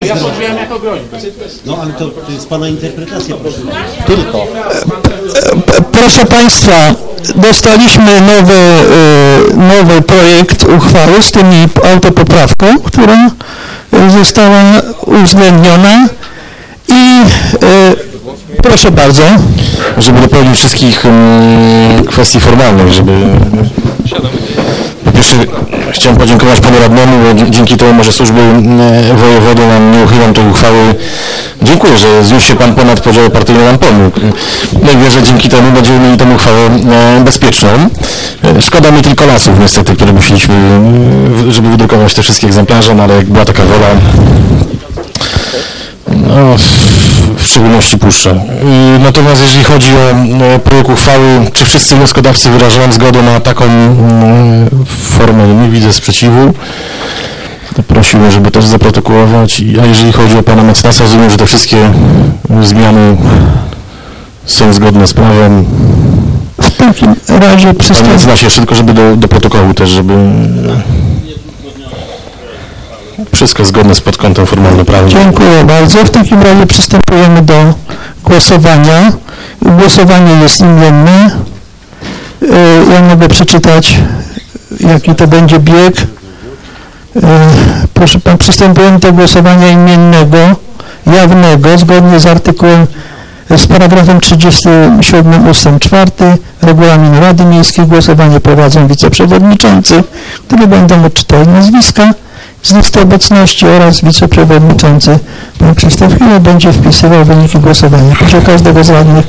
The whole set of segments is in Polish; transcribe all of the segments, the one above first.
Ja podjąłem jako groźbę. No ale to jest pana interpretacja, proszę. Tylko. Proszę Państwa, dostaliśmy nowy projekt uchwały z tymi autopoprawką, która została uwzględniona i proszę bardzo. Żeby dopełnić wszystkich kwestii formalnych, żeby... Po pierwsze chciałem podziękować panu radnemu, bo dzięki temu może służby wojewody nam nie uchylą tej uchwały. Dziękuję, że zniósł się pan ponad podziały partyjne, nam pomógł. No i wierzę, że dzięki temu będziemy mieli tę uchwałę bezpieczną. Szkoda mi tylko lasów niestety, które musieliśmy, żeby wydrukować te wszystkie egzemplarze, no ale jak była taka wola, no, w szczególności puszczę. Natomiast jeżeli chodzi o projekt uchwały, czy wszyscy wnioskodawcy wyrażają zgodę na taką formę? Nie widzę sprzeciwu. To prosiłbym, żeby też zaprotokołować. A jeżeli chodzi o pana mecenasa, rozumiem, że te wszystkie zmiany są zgodne z prawem. W takim razie Panie mecenasie, jeszcze tylko, żeby do protokołu też, żeby... Wszystko zgodne z pod kątem formalno-prawnym. Dziękuję bardzo. W takim razie przystępujemy do głosowania. Głosowanie jest imienne. Ja mogę przeczytać, jaki to będzie bieg. Proszę Pan, przystępujemy do głosowania imiennego, jawnego, zgodnie z artykułem, z paragrafem 37 ust. 4 Regulaminu Rady Miejskiej. Głosowanie prowadzą wiceprzewodniczący, którzy będą odczytać nazwiska z listy obecności oraz wiceprzewodniczący pan Krzysztof Chwilę będzie wpisywał wyniki głosowania. Proszę każdego z radnych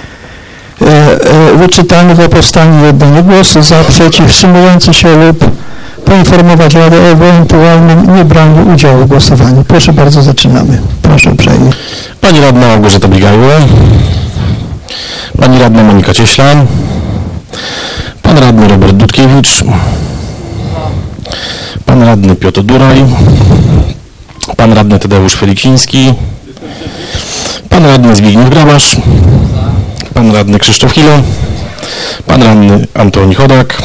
wyczytanych o powstaniu oddania głosu za, przeciw, wstrzymujący się lub poinformować Radę o ewentualnym niebraniu udziału w głosowaniu. Proszę bardzo, zaczynamy. Proszę uprzejmie. Pani radna Małgorzata Biegajło, pani radna Monika Cieśla, pan radny Robert Dudkiewicz, pan radny Piotr Duraj, pan radny Tadeusz Feliciński, pan radny Zbigniew Grabasz, pan radny Krzysztof Hilo, pan radny Antoni Chodak,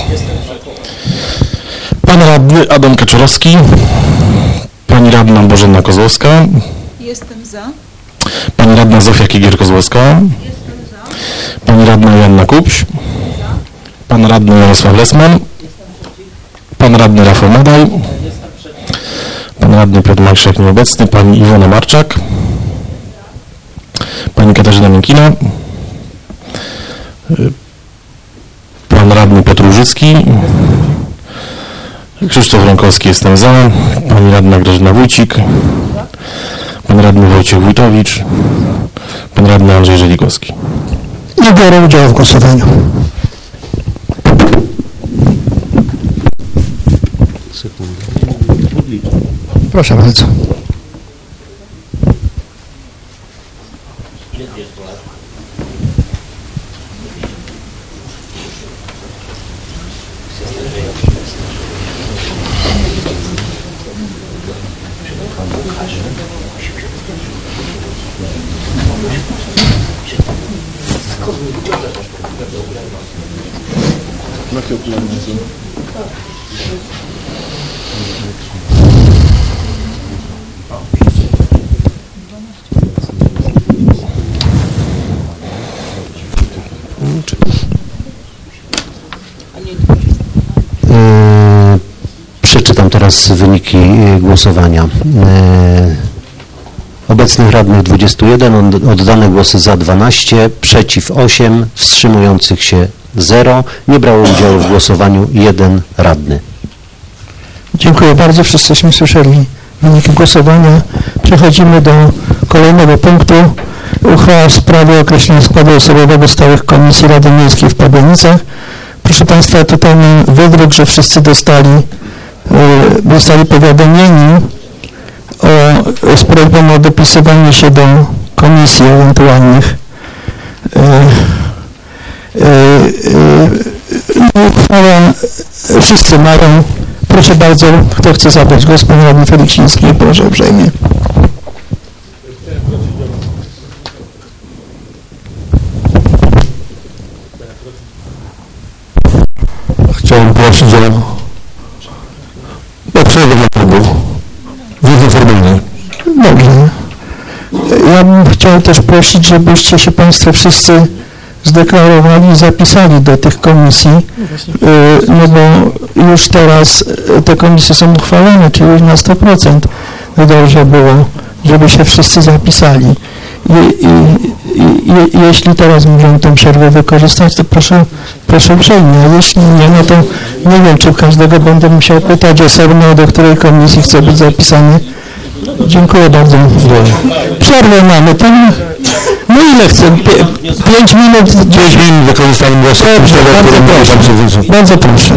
pan radny Adam Kaczorowski, pani radna Bożena Kozłowska. Jestem za. Pani radna Zofia Kigier-Kozłowska. Jestem za. Pani radna Joanna Kupś. Pan radny Jarosław Lesman. Pan radny Rafał Madaj. Pan radny Piotr Marszak nieobecny. Pani Iwona Marczak. Pani Katarzyna Miękina. Pan radny Piotr Łużycki. Krzysztof Rąkowski, jestem za. Pani radna Grażyna Wójcik. Pan radny Wojciech Wójtowicz. Pan radny Andrzej Żeligowski. Nie biorę udziału w głosowaniu. Proszę bardzo. Przeczytam teraz wyniki głosowania. Obecnych radnych 21, oddane głosy za 12, przeciw 8, wstrzymujących się 0. Nie brało udziału w głosowaniu 1 radny. Dziękuję bardzo. Wszyscyśmy słyszeli wyniki głosowania. Przechodzimy do kolejnego punktu. Uchwała w sprawie określenia składu osobowego stałych Komisji Rady Miejskiej w Pabianicach. Proszę Państwa, tutaj mam wydruk, że wszyscy zostali powiadomieni z prośbą o dopisywanie się do komisji ewentualnych. Uchwała wszyscy mają. Proszę bardzo, kto chce zabrać głos? Pan radny Feliciński, proszę uprzejmie. Chciałem prosić o przerwę dla klubu. Wiedzę formalnie. Dobrze. Dobrze. Ja bym chciał też prosić, żebyście się Państwo wszyscy zdeklarowali i zapisali do tych komisji, no bo już teraz te komisje są uchwalone, czyli już na 100%. No dobrze było, żeby się wszyscy zapisali. Jeśli teraz możemy tę przerwę wykorzystać, to proszę uprzejmie, a jeśli nie, no to nie wiem, czy każdego będę musiał pytać osobno, do której komisji chce być zapisany. Dziękuję bardzo. Przerwę mamy. Tam, no ile chcę? 5 minut? 5 minut wykorzystamy głosy. Bardzo proszę.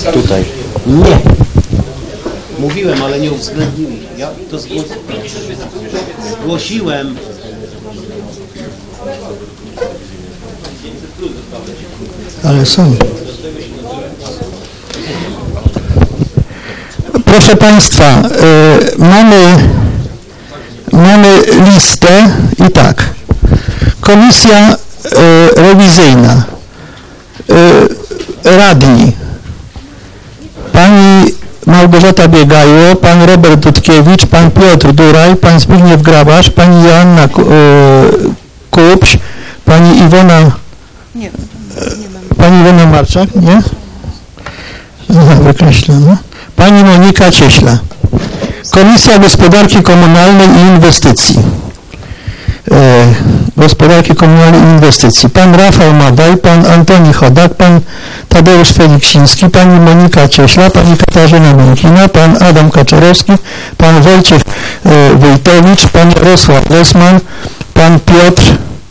Tutaj. Nie. Mówiłem, ale nie uwzględnili. Ja to zgłosiłem. Ale są. Proszę Państwa, mamy listę i tak. Komisja rewizyjna. Radni. Pani Małgorzata Biegajło, pan Robert Dudkiewicz, pan Piotr Duraj, pan Zbigniew Grabasz, pani Joanna Kupś, pani Iwona... Nie, Pani Iwona Marczak, nie? Aha, wykreślono. Pani Monika Cieśla. Komisja Gospodarki Komunalnej i Inwestycji. Gospodarki Komunalnej i Inwestycji. Pan Rafał Madaj, pan Antoni Chodak, pan Tadeusz Feliksiński, pani Monika Cieśla, pani Katarzyna Mąkina, pan Adam Kaczorowski, pan Wojciech Wójtowicz, pan Jarosław Lesman, pan Piotr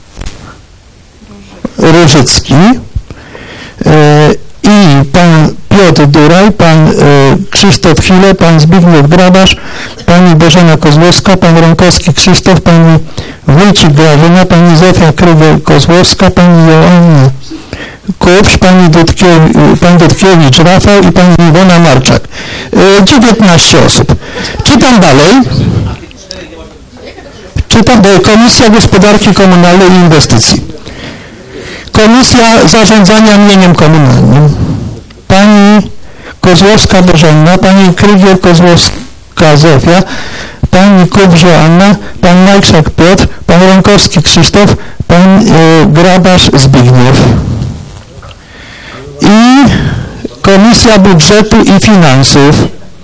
Różycki i pan Piotr Duraj, pan Krzysztof Chile, pan Zbigniew Grabasz, pani Bożena Kozłowska, pan Rąkowski Krzysztof, pani Wójcik Grażyna, pani Zofia Krygiel-Kozłowska, pani Joanna Kupsz, pan Dudkiewicz Rafał i pani Iwona Marczak. 19 osób. Czytam dalej. Komisja Gospodarki Komunalnej i Inwestycji. Komisja Zarządzania Mieniem Komunalnym. Pani Kozłowska Bożena, pani Krygiel-Kozłowska Zofia, pani Kupsz Joanna, pan Majczak Piotr, pan Rąkowski Krzysztof, pan Grabasz Zbigniew. I Komisja Budżetu i Finansów.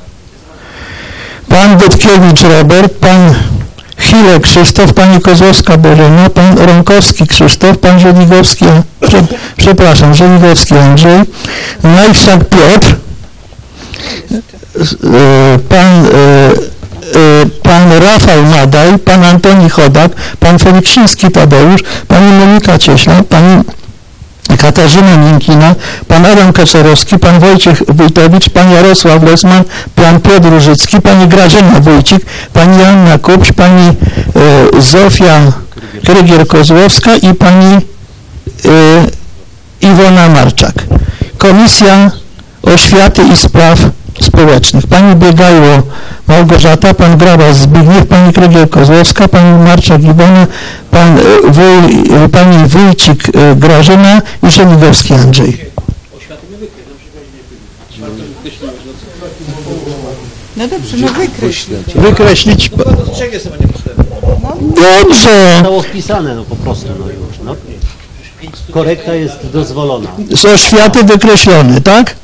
Pan Dudkiewicz Robert, pan Chile Krzysztof, pani Kozłowska Bożena, pan Rąkowski Krzysztof, pan Żeligowski, Żeligowski Andrzej, Majczak Piotr, pan Rafał Madaj, pan Antoni Chodak, pan Feliksiński Tadeusz, pani Monika Cieśla, pani Katarzyna Miękina, pan Adam Kaczorowski, pan Wojciech Wójtowicz, pan Jarosław Lesman, pan Piotr Różycki, pani Grażyna Wójcik, pani Joanna Kupś, pani Zofia Krygiel-Kozłowska i pani Iwona Marczak. Komisja Oświaty i Spraw Społecznych. Pani Biegajło Małgorzata, pan Grabasz Zbigniew, pani Krygiel-Kozłowska, pani Marczak Iwona, pani Wójcik Grażyna i Żeligowski Andrzej. No dobrze, no wykreślić. Wykreślić. Dobrze. Zostało wpisane, no po prostu, no już. No. Korekta jest dozwolona. Z oświaty wykreślony, tak?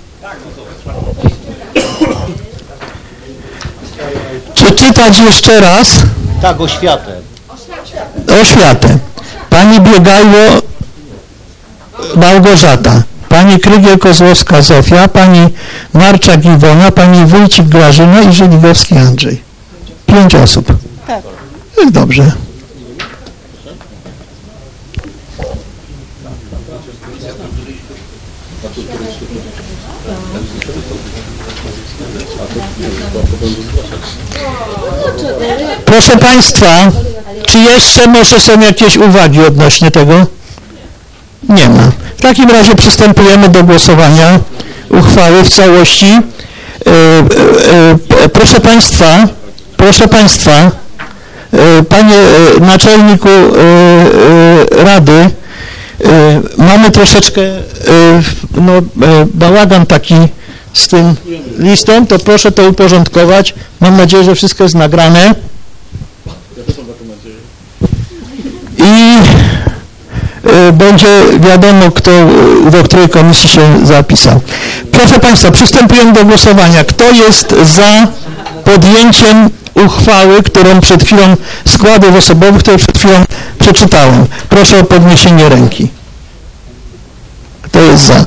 Czy czytać jeszcze raz? Tak, oświatę. Oświatę. Pani Biegajło Małgorzata, pani Krygiel-Kozłowska Zofia, pani Marczak Iwona, pani Wójcik Grażyna i Żeligowski Andrzej. 5 osób. Tak. Dobrze. Proszę Państwa, czy jeszcze może są jakieś uwagi odnośnie tego? Nie ma. W takim razie przystępujemy do głosowania uchwały w całości. Proszę Państwa, panie naczelniku Rady, mamy troszeczkę bałagan taki z tym listą, to proszę to uporządkować. Mam nadzieję, że wszystko jest nagrane. I będzie wiadomo, kto do której komisji się zapisał. Proszę Państwa, przystępujemy do głosowania. Kto jest za podjęciem uchwały, którą przed chwilą, składów osobowych, które przed chwilą przeczytałem? Proszę o podniesienie ręki. Kto jest za?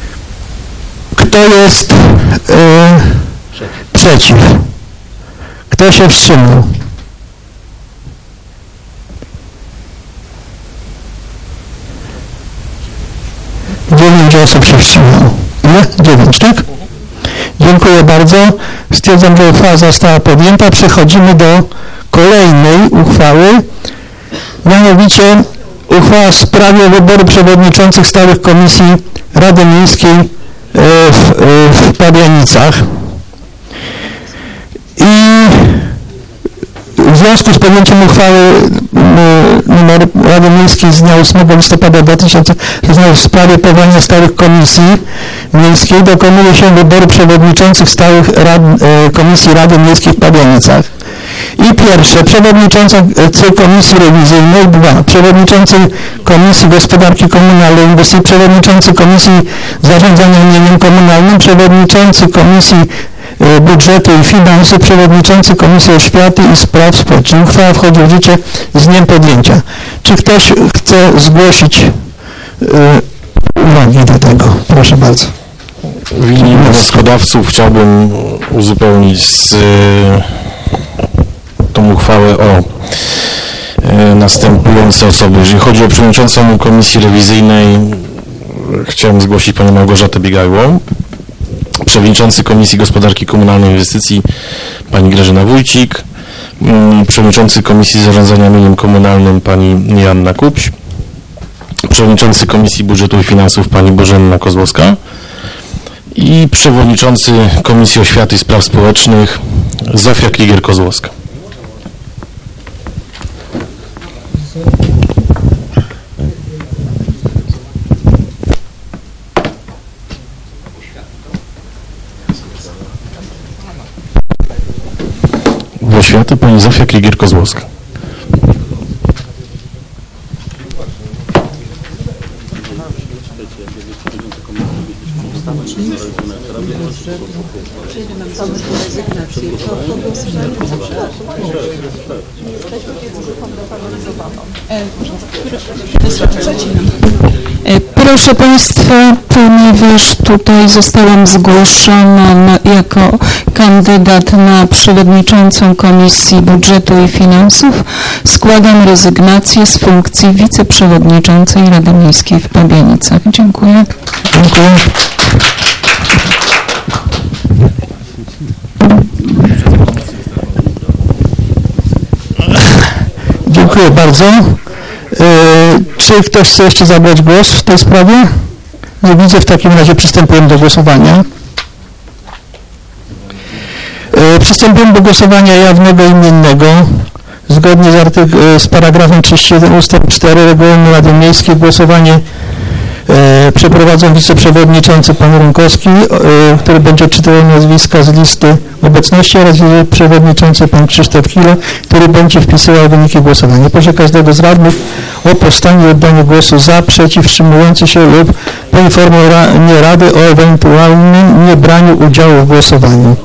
Kto jest przeciw? Kto się wstrzymał? Dziewięć osób się wstrzymało. Ile? 9, tak? Dziękuję bardzo. Stwierdzam, że uchwała została podjęta. Przechodzimy do kolejnej uchwały. Mianowicie uchwała w sprawie wyboru przewodniczących stałych komisji Rady Miejskiej w Pabianicach. I w związku z podjęciem uchwały nr Rady Miejskiej z dnia 8 listopada 2016 w sprawie powołania stałych komisji miejskiej dokonuje się wyboru przewodniczących stałych komisji Rady Miejskiej w Pabianicach. I pierwsze, przewodniczący Komisji Rewizyjnej, 2, przewodniczący Komisji Gospodarki Komunalnej, Inwestycji, przewodniczący Komisji Zarządzania Mieniem Komunalnym, przewodniczący Komisji Budżetu i Finansów, przewodniczący Komisji Oświaty i Spraw Społecznych. Uchwała wchodzi w życie z dniem podjęcia. Czy ktoś chce zgłosić uwagi do tego? Proszę bardzo. W imieniu wnioskodawców chciałbym uzupełnić tą uchwałę o następujące osoby. Jeżeli chodzi o przewodniczącą Komisji Rewizyjnej, chciałem zgłosić panią Małgorzatę Biegajło. Przewodniczący Komisji Gospodarki Komunalnej i Inwestycji pani Grażyna Wójcik. Przewodniczący Komisji Zarządzania Mieniem Komunalnym pani Joanna Kupś. Przewodniczący Komisji Budżetu i Finansów pani Bożenna Kozłowska. I przewodniczący Komisji Oświaty i Spraw Społecznych Zofia Kliger-Kozłowska. W oświaty pani Zofia Kliger-Kozłowska. Proszę Państwa, ponieważ tutaj zostałam zgłoszona jako kandydat na przewodniczącą Komisji Budżetu i Finansów, składam rezygnację z funkcji wiceprzewodniczącej Rady Miejskiej w Pabianicach. Dziękuję. Dziękuję. Dziękuję bardzo. Czy ktoś chce jeszcze zabrać głos w tej sprawie? Nie widzę, w takim razie przystępujemy do głosowania. Przystępujemy do głosowania jawnego i imiennego. Zgodnie z paragrafem 31 ust. 4 Regulaminu Rady Miejskiej głosowanie przeprowadzą wiceprzewodniczący pan Runkowski, który będzie odczytywał nazwiska z listy obecności, oraz wiceprzewodniczący pan Krzysztof Chile, który będzie wpisywał wyniki głosowania. Proszę każdego z radnych o powstanie i oddanie głosu za, przeciw, wstrzymujący się lub poinformowanie Rady o ewentualnym niebraniu udziału w głosowaniu.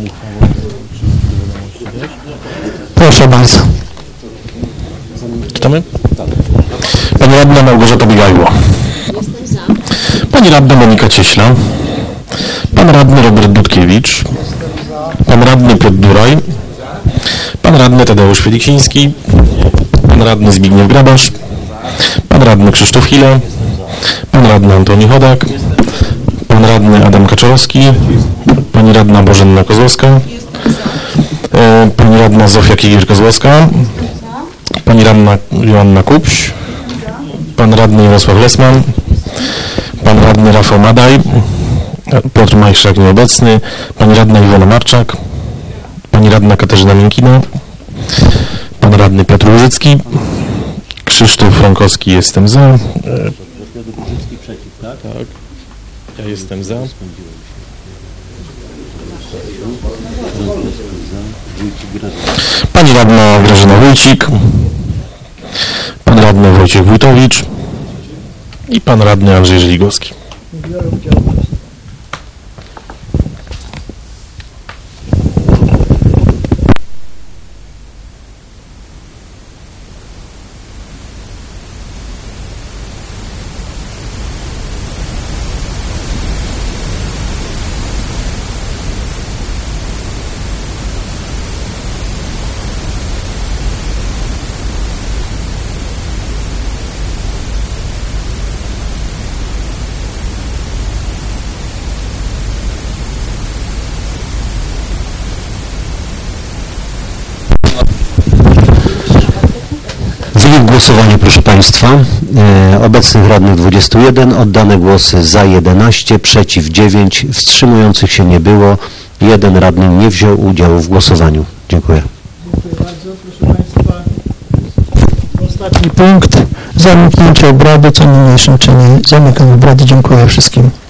Proszę bardzo. Czytamy? Pani radna Małgorzata Biegajło. Pani radna Monika Cieśla. Pan radny Robert Dudkiewicz. Pan radny Piotr Duraj. Pan radny Tadeusz Feliksiński. Pan radny Zbigniew Grabasz. Pan radny Krzysztof Chile. Pan radny Antoni Chodak. Pan radny Adam Kaczorowski. Pani radna Bożenna Kozłowska. Pani radna Zofia Kliger-Kozłowska. Pani radna Joanna Kupś. Pan radny Jarosław Lesman. Pan radny Rafał Madaj. Piotr Majszak nieobecny. Pani radna Iwona Marczak. Pani radna Katarzyna Miękina. Pan radny Piotr Łużycki. Krzysztof Frankowski, jestem za. Tak. Ja jestem za. Pani radna Grażyna Wójcik. Pan radny Wojciech Wójtowicz. I pan radny Andrzej Żeligowski. Wynik głosowania, proszę Państwa. Obecnych radnych 21, oddane głosy za 11, przeciw 9, wstrzymujących się nie było. Jeden radny nie wziął udziału w głosowaniu. Dziękuję. Dziękuję bardzo. Proszę Państwa, ostatni punkt. Zamknięcie obrady, co niniejszym czynię. Zamykam obrady. Dziękuję wszystkim.